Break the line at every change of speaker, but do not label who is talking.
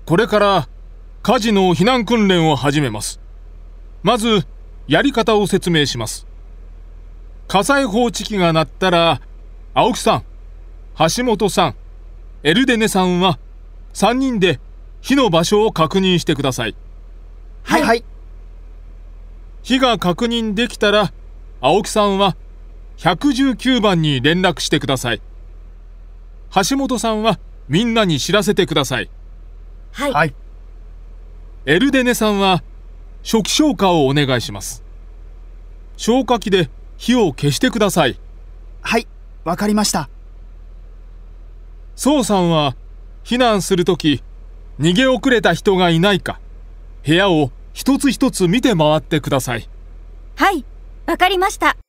これから火事の避難訓練を始めます。まず、やり方を説明します。火災報知器が鳴ったら、青木さん、橋本さん、エルデネさんは3人で火の場所を確認してください。
はい。
火が確認できたら、青木さんは119番に連絡してください。橋本さんはみんなに知らせてください。
はい。
エルデネさんは初期消火をお願いします。消火器で火を消してください。
はい、わかりました。
ソウさんは避難するとき、逃げ遅れた人がいないか、部屋を一つ一つ見て回ってください。
はい、わかりました。